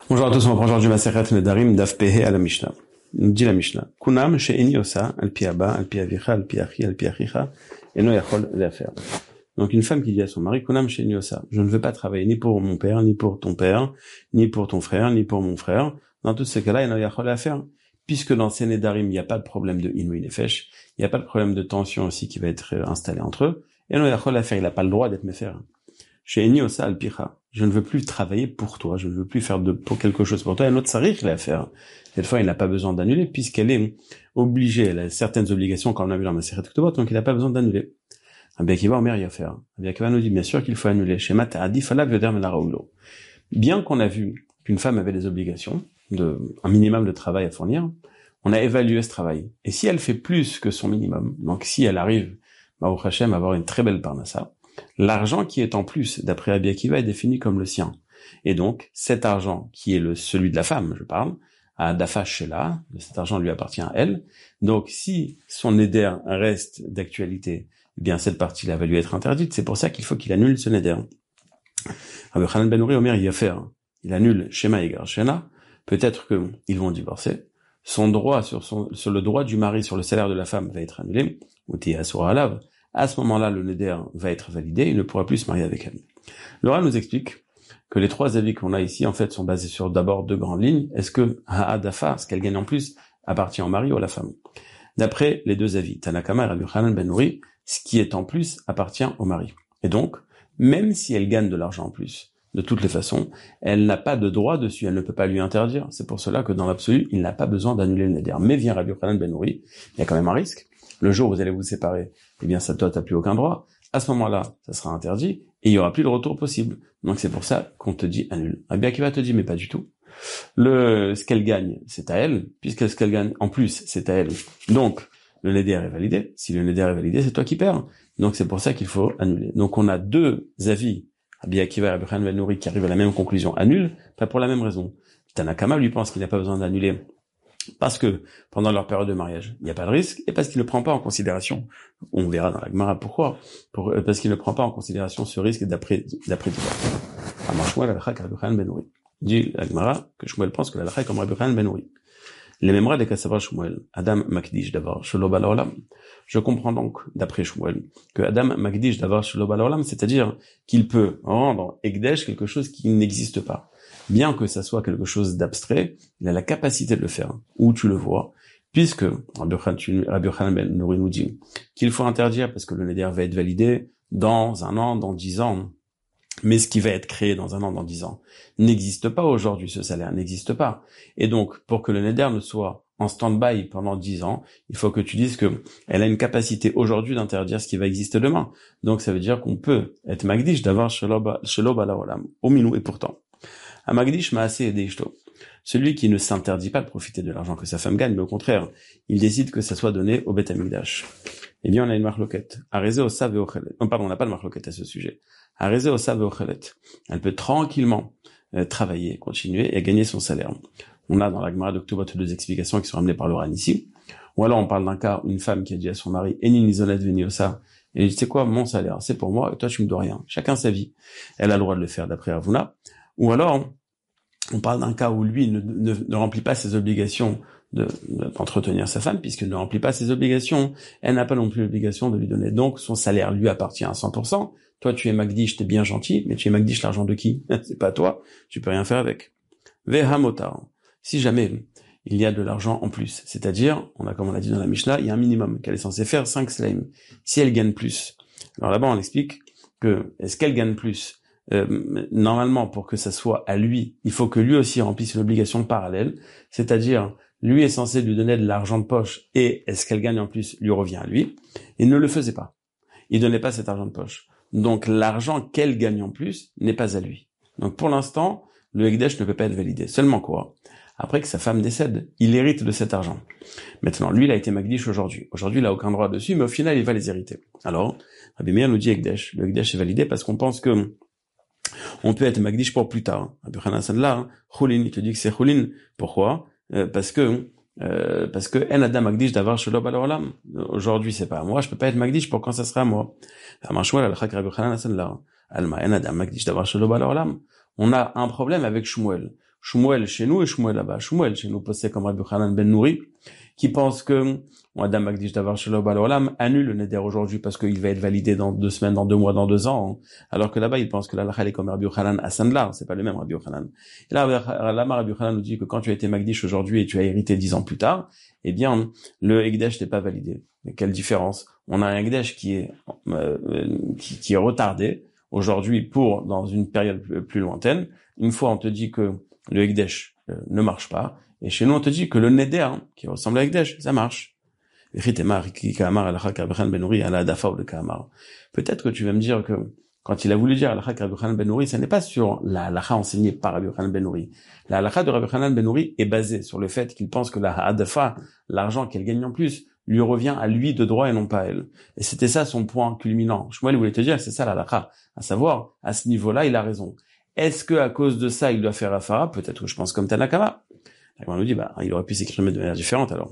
Bonjour à tous, on reprend aujourd'hui Masechet Nedarim Daf Pehe à la Mishnah. Nous dit la Mishnah. Kunam she'eni osa al pi aba, al pi avicha, al pi achi, al pi achicha, eno yachol le'afer. Donc une femme qui dit à son mari, Kunam she'eni osa, je ne veux pas travailler ni pour mon père, ni pour ton père, ni pour ton frère, ni pour mon frère. Dans tous ces cas-là, eno yachol le'afer. Puisque dans ces Nedarim, il n'y a pas de problème de inouï nefesh, il n'y a pas de problème de tension aussi qui va être installé entre eux, eno yachol le'afer, il n'a pas le droit d'être méfer. She'eni osa al picha. Je ne veux plus travailler pour toi, je ne veux plus faire pour quelque chose pour toi. Et notre sarich l'a à faire. Cette fois, il n'a pas besoin d'annuler puisqu'elle est obligée, elle a certaines obligations quand on a vu dans ma série de Ketubot, donc il n'a pas besoin d'annuler. Rabbi Akiva Omer y a faire. Rabbi Akiva nous dit bien sûr qu'il faut annuler. Shema ta'adif alav yoder min haraoulo. Bien qu'on a vu qu'une femme avait des obligations, un minimum de travail à fournir, on a évalué ce travail. Et si elle fait plus que son minimum, donc si elle arrive, Baruch Hashem, à avoir une très belle parnassa, l'argent qui est en plus, d'après Rabbi Akiva, est défini comme le sien. Et donc, cet argent, qui est celui de la femme, je parle, à Dafa Shela, cet argent lui appartient à elle. Donc, si son éder reste d'actualité, eh bien, cette partie-là va lui être interdite. C'est pour ça qu'il faut qu'il annule ce éder. Rabbi Hanan Ben Uri Omer y a fait, il annule Shema Egar Shena. Peut-être qu'ils vont divorcer. Son droit sur le droit du mari sur le salaire de la femme va être annulé. Ou Asura Alav. À ce moment-là, le neder va être validé, il ne pourra plus se marier avec elle. Laura nous explique que les trois avis qu'on a ici, en fait, sont basés sur d'abord deux grandes lignes. Est-ce que Ha'adafa, ce qu'elle gagne en plus, appartient au mari ou à la femme? D'après les deux avis, Tanakama et Rabbi Hanan Ben Uri, ce qui est en plus appartient au mari. Et donc, même si elle gagne de l'argent en plus, de toutes les façons, elle n'a pas de droit dessus, elle ne peut pas lui interdire. C'est pour cela que dans l'absolu, il n'a pas besoin d'annuler le neder. Mais vient Rabbi Hanan Ben Uri, il y a quand même un risque. Le jour où vous allez vous séparer, eh bien, toi, t'as plus aucun droit. À ce moment-là, ça sera interdit, et il y aura plus de retour possible. Donc, c'est pour ça qu'on te dit annule. Rabbi Akiva te dit, mais pas du tout. Ce qu'elle gagne, c'est à elle, puisque ce qu'elle gagne en plus, c'est à elle. Donc, le neder est validé. Si le neder est validé, c'est toi qui perds. Donc, c'est pour ça qu'il faut annuler. Donc, on a deux avis, Rabbi Akiva et Rabbi Hanan Ben Uri, qui arrivent à la même conclusion. Annule, pas pour la même raison. Tanakama, lui, pense qu'il n'a pas besoin d'annuler. Parce que, pendant leur période de mariage, il n'y a pas de risque, et parce qu'il ne prend pas en considération, on verra dans la Gemara pourquoi, parce qu'il ne prend pas en considération ce risque d'après divorce. Alors, Shmuel al-Kha Rabbi Hanan Ben Uri. Dit la Gemara que Shmuel pense que l'Al-Kha est comme Rabbi Hanan Ben Uri. Les mêmes de Kassavar Shmuel, Adam Makdish Davar Shelo Bal Olam. Je comprends donc, d'après Shmuel, que Adam Makdish Davar Shelo Bal Olam, c'est-à-dire qu'il peut rendre Ekdesh quelque chose qui n'existe pas. Bien que ça soit quelque chose d'abstrait, il a la capacité de le faire, où tu le vois, puisque Rabbi Hanan Ben Uri nous dit qu'il faut interdire parce que le neder va être validé dans 1 an, dans 10 ans, mais ce qui va être créé dans 1 an, dans 10 ans, n'existe pas aujourd'hui, ce salaire n'existe pas. Et donc, pour que le neder ne soit en stand-by pendant 10 ans, il faut que tu dises que elle a une capacité aujourd'hui d'interdire ce qui va exister demain. Donc ça veut dire qu'on peut être magdish d'avoir shelo bala olam, au minou, et pourtant. Amagdish m'a assez aidé ishto. Celui qui ne s'interdit pas de profiter de l'argent que sa femme gagne, mais au contraire, il décide que ça soit donné au Beth Amikdash. Eh bien, on a une marloquette. Arezé au sav et au chelet. Non, pardon, on n'a pas de marloquette à ce sujet. Arezé au sav et au chelet. Elle peut tranquillement travailler, continuer et gagner son salaire. On a dans la Gemara d'Oktobot 2 explications qui sont ramenées par l'Oran ici. Ou alors on parle d'un cas où une femme qui a dit à son mari, Enin isolet veniosa, et elle dit, c'est quoi mon salaire? C'est pour moi, et toi tu me dois rien. Chacun sa vie. Elle a le droit de le faire d'après Ravuna. Ou alors, on parle d'un cas où lui ne remplit pas ses obligations d'entretenir sa femme, puisqu'il ne remplit pas ses obligations. Elle n'a pas non plus l'obligation de lui donner. Donc, son salaire lui appartient à 100%. Toi, tu es Magdish, t'es bien gentil, mais tu es Magdish l'argent de qui? C'est pas toi. Tu peux rien faire avec. Vehamotar. Si jamais il y a de l'argent en plus, c'est-à-dire, comme on l'a dit dans la Mishnah, il y a un minimum qu'elle est censée faire 5 slaim. Si elle gagne plus. Alors là-bas, on explique que, est-ce qu'elle gagne plus? Normalement, pour que ça soit à lui, il faut que lui aussi remplisse une obligation parallèle, c'est-à-dire, lui est censé lui donner de l'argent de poche, et est-ce qu'elle gagne en plus lui revient à lui. Il ne le faisait pas. Il donnait pas cet argent de poche. Donc, l'argent qu'elle gagne en plus n'est pas à lui. Donc, pour l'instant, le Ekdesh ne peut pas être validé. Seulement quoi? Après que sa femme décède, il hérite de cet argent. Maintenant, lui, il a été Magdish aujourd'hui. Aujourd'hui, il a aucun droit dessus, mais au final, il va les hériter. Alors, Rabbi Meir nous dit Ekdesh. Le Ekdesh est validé parce qu'on pense que on peut être Magdish pour plus tard. Rabbi Hanan là, Choulin, il te dit que c'est Choulin. Pourquoi? Parce que En Adam Magdish d'avoir Shelo Bal Olam. Aujourd'hui, c'est pas à moi, je peux pas être Magdish pour quand ça sera à moi. On a un problème avec Shmuel. Shmuel chez nous et Shmuel là-bas. Shmuel chez nous possède comme Rabbi Yochanan ben Nouri, qui pense que Adam Magdish Davar Shelo Bal Olam annule le neder aujourd'hui parce qu'il va être validé dans 2 semaines, dans 2 mois, dans 2 ans, alors que là-bas il pense que la halakha est comme Rabbi Yochanan à Sandlar, c'est pas le même Rabbi Yochanan. Et là, Rabbi Yochanan nous dit que quand tu as été Magdish aujourd'hui et tu as hérité 10 ans plus tard, eh bien le Ekdesh n'est pas validé. Mais quelle différence? On a un Ekdesh qui est retardé aujourd'hui pour dans une période plus lointaine. Une fois on te dit que le Ekdesh ne marche pas, et chez nous on te dit que le neder qui ressemble à Ekdesh, ça marche. Peut-être que tu vas me dire que quand il a voulu dire Alakha Rabbi Yochanan ben Nouri, ça n'est pas sur la halakha enseignée par Rabbi Yochanan ben Nouri. La halakha de Rabbi Yochanan ben Nouri est basée sur le fait qu'il pense que la ha'adafa, l'argent qu'elle gagne en plus, lui revient à lui de droit et non pas à elle. Et c'était ça son point culminant. Shmuel voulait te dire, c'est ça la halakha. À savoir, à ce niveau-là, il a raison. Est-ce que à cause de ça, il doit faire afara? Peut-être que je pense comme Tanakama. On nous dit, il aurait pu s'exprimer de manière différente alors.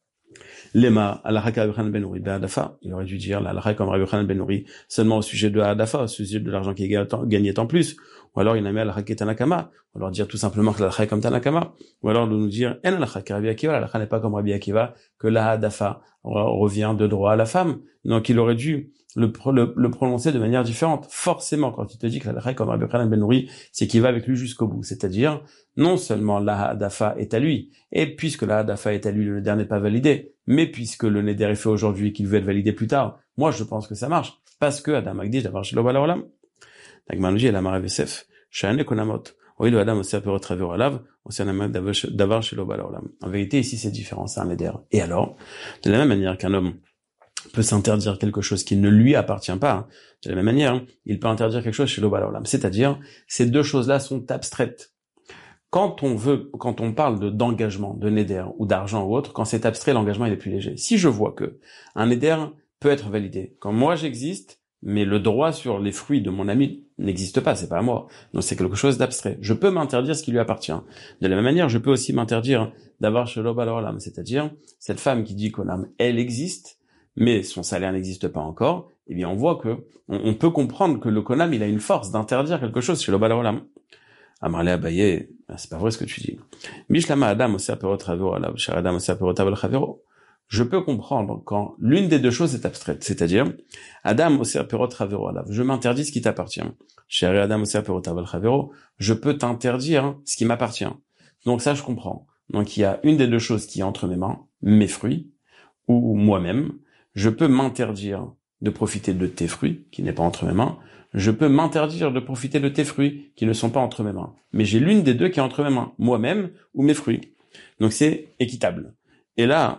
Lema, Alakha Rabbi Yochanan ben Nouri, Hadafa. Il aurait dû dire la halakha comme Rabbi Yochanan ben Nouri seulement au sujet de Hadafa, au sujet de l'argent qui est gagné en plus. Ou alors il a mis Alakha qui est Tanakama. Ou alors dire tout simplement que la halakha est comme Tanakama. Ou alors de nous dire, en Alakha qui Rabbi Akiva, la halakha n'est pas comme Rabbi Akiva, que la Hadafa revient de droit à la femme. Donc il aurait dû le prononcer de manière différente. Forcément, quand il te dit que la halakha est comme Rabbi Yochanan ben Nouri, c'est qu'il va avec lui jusqu'au bout. C'est-à-dire, non seulement la Hadafa est à lui, et puisque la Hadafa est à lui, le neder n'est pas validé, mais puisque le neder est fait aujourd'hui et qu'il veut être validé plus tard, moi je pense que ça marche, parce que Adam Magdish Davar Shelo Bal Olam. L'Agmanuji et la Marav Yosef, Shane Konamot, Oilo Adam Oseh Perot Travero Alav, Oseh Namak Davar Shelo Bal Olam. En vérité, ici c'est différent, c'est un neder. Et alors, de la même manière qu'un homme peut s'interdire quelque chose qui ne lui appartient pas, de la même manière, il peut interdire quelque chose Shelo Bal Olam. C'est-à-dire, ces deux choses-là sont abstraites. Quand on parle d'engagement, de neder ou d'argent ou autre, quand c'est abstrait, l'engagement il est plus léger. Si je vois que un neder peut être validé, quand moi j'existe, mais le droit sur les fruits de mon ami n'existe pas, c'est pas à moi. Donc c'est quelque chose d'abstrait. Je peux m'interdire ce qui lui appartient. De la même manière, je peux aussi m'interdire d'avoir Shelo Bal Olam, c'est-à-dire cette femme qui dit qu'au âme, elle existe, mais son salaire n'existe pas encore. Eh bien, on voit que on peut comprendre que le konam il a une force d'interdire quelque chose Shelo Bal Olam. Amarle Abaye, c'est pas vrai ce que tu dis. Mishlama Adam Oseh Perot Travero Alav, Shar Adam Oseh Perot Aval Chavero. Je peux comprendre quand l'une des deux choses est abstraite, c'est-à-dire Adam Oseh Perot Travero Alav, je m'interdis ce qui t'appartient. Shar Adam Oseh Perot Aval Chavero, je peux t'interdire ce qui m'appartient. Donc ça je comprends. Donc il y a une des deux choses qui est entre mes mains, mes fruits ou moi-même. Je peux m'interdire de profiter de tes fruits qui n'est pas entre mes mains. Je peux m'interdire de profiter de tes fruits qui ne sont pas entre mes mains. Mais j'ai l'une des deux qui est entre mes mains, moi-même ou mes fruits. Donc c'est équitable. Et là,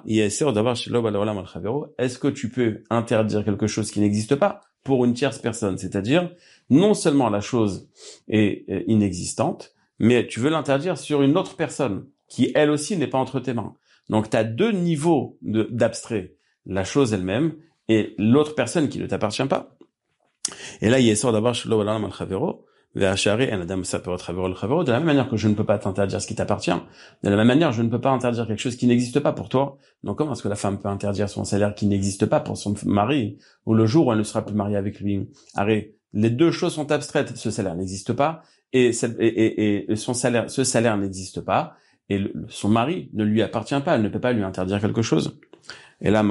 est-ce que tu peux interdire quelque chose qui n'existe pas pour une tierce personne? C'est-à-dire, non seulement la chose est inexistante, mais tu veux l'interdire sur une autre personne qui, elle aussi, n'est pas entre tes mains. Donc tu as deux niveaux d'abstrait. La chose elle-même et l'autre personne qui ne t'appartient pas. Et là, il est sort d'avoir Shelo Bal Olam al Chavero, Ve'ashari en Adam Oseh Perot Travero al Chavero. De la même manière que je ne peux pas t'interdire ce qui t'appartient, de la même manière, je ne peux pas interdire quelque chose qui n'existe pas pour toi. Donc, comment est-ce que la femme peut interdire son salaire qui n'existe pas pour son mari, ou le jour où elle ne sera plus mariée avec lui? Arrête. Les deux choses sont abstraites. Ce salaire n'existe pas, et son salaire, ce salaire n'existe pas, et son mari ne lui appartient pas. Elle ne peut pas lui interdire quelque chose. Et là,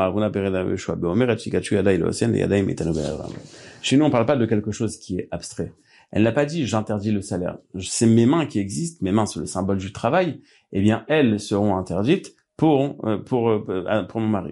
chez nous, on parle pas de quelque chose qui est abstrait. Elle n'a pas dit j'interdis le salaire. C'est mes mains qui existent, mes mains c'est le symbole du travail. Eh bien, elles seront interdites pour mon mari.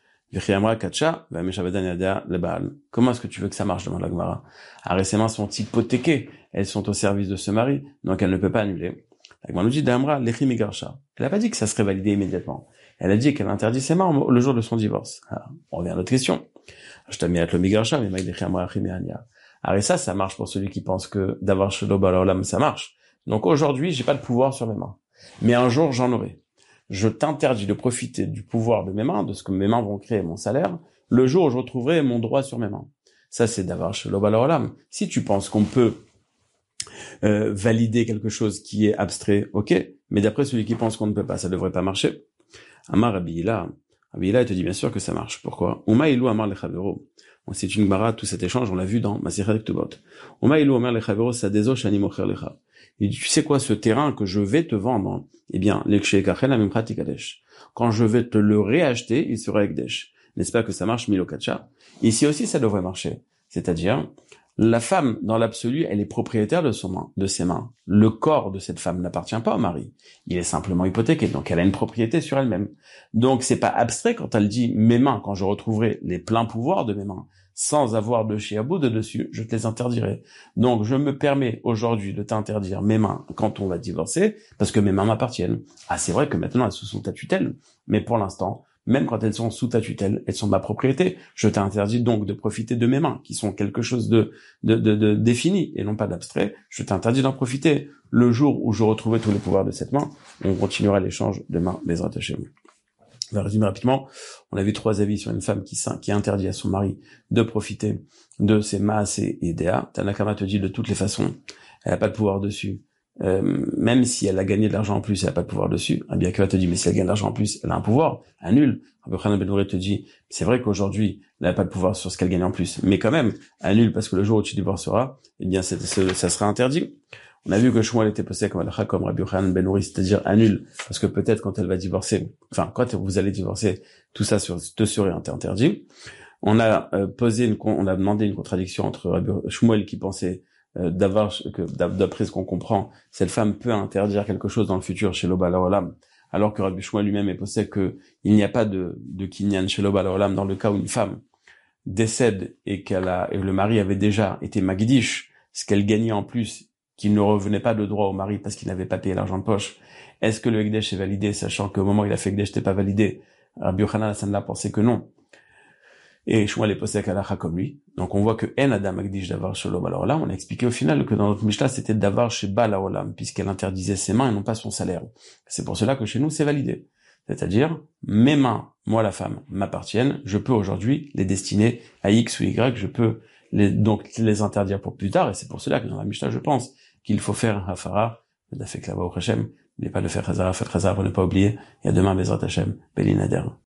Comment est-ce que tu veux que ça marche, demande la Gemara? Arrête, ses mains sont hypothéquées, elles sont au service de ce mari, donc elle ne peut pas annuler. La Gemara nous dit d'Amra lechi migarsha. Elle n'a pas dit que ça serait validé immédiatement. Elle a dit qu'elle interdit ses mains le jour de son divorce. Alors, on revient à notre question. Je t'ai mis à le migarsha, mais alors ça marche pour celui qui pense que d'avoir Shelo Bal Olam, ça marche. Donc aujourd'hui, j'ai pas de pouvoir sur mes mains. Mais un jour, j'en aurai. Je t'interdis de profiter du pouvoir de mes mains, de ce que mes mains vont créer mon salaire, le jour où je retrouverai mon droit sur mes mains. Ça, c'est d'avoir Shelo Bal Olam. Si tu penses qu'on peut valider quelque chose qui est abstrait, ok, mais d'après celui qui pense qu'on ne peut pas, ça devrait pas marcher. Amar Rabbi Hila, il te dit bien sûr que ça marche. Pourquoi? Uma ilou amar lechavero. C'est une Gemara, tout cet échange, on l'a vu dans Masechet Ketubot. Omaïlu omer lechavero sadezo shani mocher lecha. Il dit, tu sais quoi, ce terrain que je vais te vendre, eh bien, l'ekshé kachel amim pratikadesh. Quand je vais te le réacheter, il sera ekdesh. N'est-ce pas que ça marche milokacha? Ici aussi, ça devrait marcher. C'est-à-dire, la femme, dans l'absolu, elle est propriétaire de ses mains. Le corps de cette femme n'appartient pas au mari. Il est simplement hypothéqué, donc elle a une propriété sur elle-même. Donc c'est pas abstrait quand elle dit mes mains, quand je retrouverai les pleins pouvoirs de mes mains, sans avoir de shiaboud dessus, je te les interdirai. Donc je me permets aujourd'hui de t'interdire mes mains quand on va divorcer, parce que mes mains m'appartiennent. Ah, c'est vrai que maintenant elles sont sous ta tutelle, mais pour l'instant, même quand elles sont sous ta tutelle, elles sont ma propriété. Je t'interdis donc de profiter de mes mains, qui sont quelque chose de défini et non pas d'abstrait. Je t'interdis d'en profiter. Le jour où je retrouverai tous les pouvoirs de cette main, on continuera l'échange de mains Bezrat Hashem. On va résumer rapidement. On a vu 3 avis sur une femme qui interdit à son mari de profiter de ses maas et déa. Tanakama te dit de toutes les façons, elle n'a pas de pouvoir dessus. Même si elle a gagné de l'argent en plus, elle n'a pas de pouvoir dessus. Rabbi Akiva te dit, mais si elle gagne de l'argent en plus, elle a un pouvoir, annule. Rabbi Yochanan ben Nouri te dit, c'est vrai qu'aujourd'hui, elle n'a pas de pouvoir sur ce qu'elle gagne en plus, mais quand même, annule, parce que le jour où tu divorceras, eh bien, ça sera interdit. On a vu que Shmuel était posé comme Alakha, comme Rabbi Yochanan ben Nouri, c'est-à-dire annule, parce que peut-être quand elle va divorcer, enfin, quand vous allez divorcer, tout ça te serait interdit. On a on a demandé une contradiction entre Rabbi Shmuel qui pensait d'après ce qu'on comprend, cette femme peut interdire quelque chose dans le futur chez l'Obal Olam, alors que Rabbi Shmuel lui-même est possède que il n'y a pas de kinyan chez l'Obal Olam dans le cas où une femme décède et le mari avait déjà été magdish, ce qu'elle gagnait en plus, qu'il ne revenait pas de droit au mari parce qu'il n'avait pas payé l'argent de poche. Est-ce que le Ekdesh est validé, sachant qu'au moment où il a fait Ekdesh, c'était pas validé? Rabbi Yochanan l'a pensé que non. Et Shmuel est posé Alakha comme lui. Donc on voit que En Adam Magdish Davar Shalom. Alors là, on a expliqué au final que dans notre Mishnah, c'était Davar chez Baal Haolam, puisqu'elle interdisait ses mains et non pas son salaire. C'est pour cela que chez nous, c'est validé. C'est-à-dire, mes mains, moi la femme, m'appartiennent, je peux aujourd'hui les destiner à X ou Y, je peux donc les interdire pour plus tard, et c'est pour cela que dans la Mishnah, je pense qu'il faut faire un hafara, d'afek là-bas au Hashem, n'oubliez pas de faire Chazara, faites Chazara pour ne pas oublier, et à demain, Bezrat Hashem, Belinader.